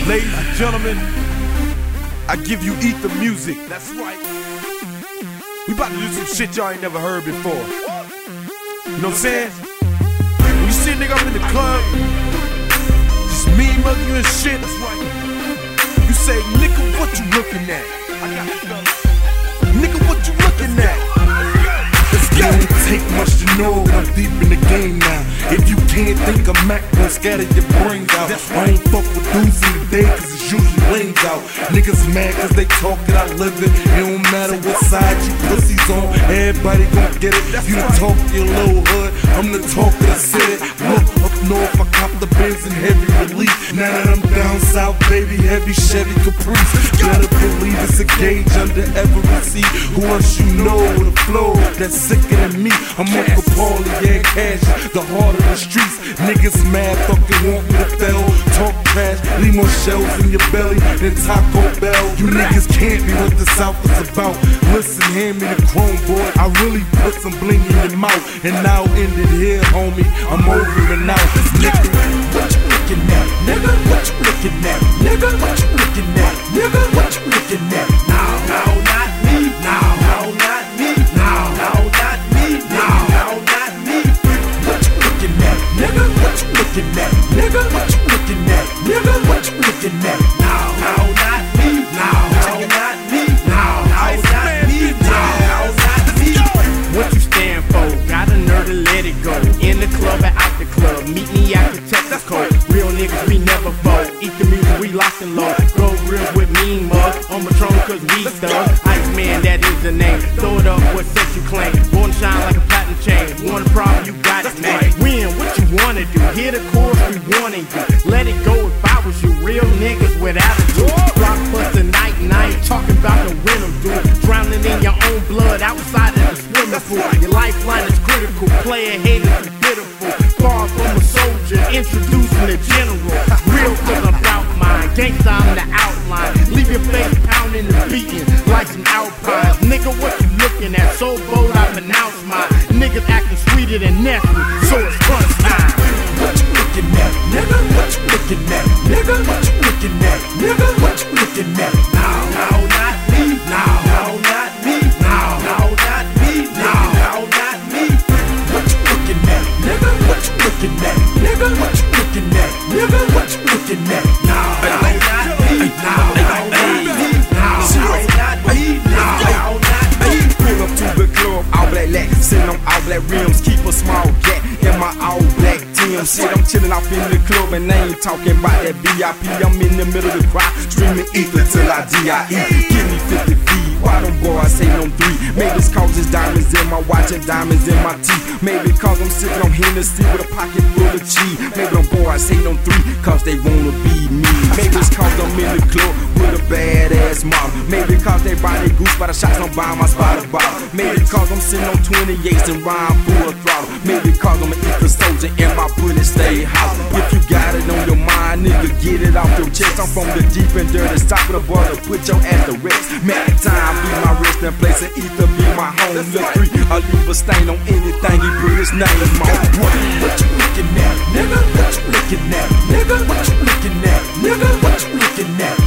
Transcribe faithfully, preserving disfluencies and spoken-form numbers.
Ladies and gentlemen, I give you Ether Music. That's right. We about to do some shit y'all ain't never heard before. You know what I'm saying? When you see a nigga up in the club, just me mugging you and shit. That's right. You say, nigga, what you looking at? I got you, fellas. Nigga, what you looking at? Let's go. It don't take much to know I'm deep in the game now. If you can't think of Mac, gon' scatter your brains out. I ain't fuck with dudes in the day cause it's usually lanes out. Niggas mad cause they talk it, I live it. It don't matter what side you pussies on, everybody gon' get it. You the talk of your little hood, I'm the talk of the city. Look up north, I cop the Benz in heavy relief. Now that I'm down south, baby, heavy Chevy Caprice. Better believe it's a gauge under every seat. Who else you know with a flow that's sicker than me? I'm Uncle Paulie, yeah, cash, the heart of the streets. Niggas mad, fucking want me to fail. Talk trash, leave more shells in your belly than Taco Bell. You niggas can't be what the South is about. Listen, hand me the chrome, boy. I really put some bling in your mouth. And now end it here, homie. I'm over and out. Nigga, what you looking at? Nigga, what you looking at? Nigga, what you looking at? Nigga, what you looking at? Now, now, not me. Now, now, not me. Now, now, not me. Now, now, not me. What you looking at? Nigga, what you looking at? Nigga, what you looking at? Nigga, what you looking at? Now, now, not me. Now, now, not me. Now, now, not me. Now, now, not me. What you stand for? Got a nerve to let it go. In the club or out the club, meet me at the Texas code. Real niggas, we never fold. Eat the music, we locked and low. Go real with mean mug. On Patron cause we thug. Iceman, that is the name. Throw it up, what sex you claim. Born to shine like a platinum chain. One problem, you got it, man. Win, what you wanna do? Hear the chorus, we wanting you. Let it go if I was you. Real niggas with attitude. Blockbuster night and I ain't talking about the rhythm, dude. Drowning in your own blood outside of the swimming pool. Your lifeline is critical. Player haters is pitiful. Far from a soldier, introducing the general. Real cause I'm about mine. Gangsta, I'm the outline. Leave your face pounding and beating like some alpines. Nigga, what you looking at? So bold, I pronounce mine. Niggas acting sweeter than Nestle, so it's crunch time. What you looking at? Nigga, what you looking at? Nigga, what you looking at? Nigga, what you looking at? Now, now, not me. Now, now, not me. Now, now, not me. Now, now, not me. What you looking at? Nigga, what you looking at? Nigga, what you looking at? Nigga, what you looking at? Now, now, not me. Now, now, not me. Now, now, not me. Now, now, not me. Pull up to the club, all black lack, sitting on all black rims, keep a small gap in my all black team. Shit, I'm chilling off in the club and I ain't talking about that V I P. I'm in the middle of the crowd, streaming ether till I D I E. Give me fifty feet, why them boys say no three? Maybe it's cause it's diamonds in my watch and diamonds in my teeth. Maybe cause I'm sipping on Hennessy with a pocket full of cheese. Maybe them boys say no three, cause they wanna be me. Maybe it's cause I'm in the club with a badass model. Maybe cause they buy their goose by the shots, I'm buying my spot bottle. Maybe cause I'm sitting on twenty-eights and rhyme full throttle. Maybe cause I'm an ether soldier and my bullets stay hot. If you got it on your mind, nigga, get it off your chest. I'm from the deep and dirty top of the border, put your ass to rest. Mac time be my resting place and ether be my home. Look three, I'll leave a stain on anything he put his name on. What you looking at? Nigga, what you looking at? Nigga, what you looking at? Nigga, what you looking at?